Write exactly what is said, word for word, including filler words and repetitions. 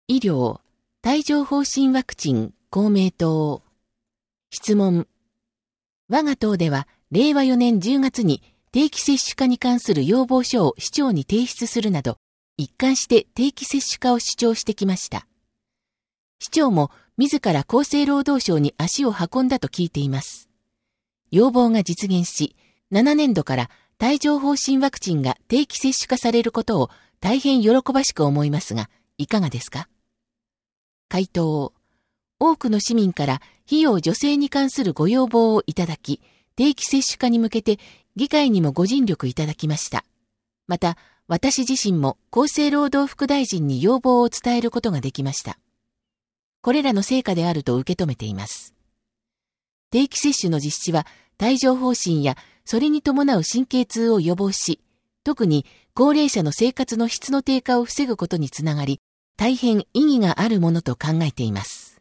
医療、帯状疱疹ワクチン、公明党。質問。我が党では、れいわよねんじゅうがつに定期接種化に関する要望書を市長に提出するなど、一貫して定期接種化を主張してきました。市長も自ら厚生労働省に足を運んだと聞いています。要望が実現し、ななねんどから帯状疱疹ワクチンが定期接種化されることを大変喜ばしく思いますが、いかがですか？回答。多くの市民から費用助成に関するご要望をいただき、定期接種化に向けて議会にもご尽力いただきました。また、私自身も厚生労働副大臣に要望を伝えることができました。これらの成果であると受け止めています。定期接種の実施は帯状疱疹やそれに伴う神経痛を予防し、特に高齢者の生活の質の低下を防ぐことにつながり、大変意義があるものと考えています。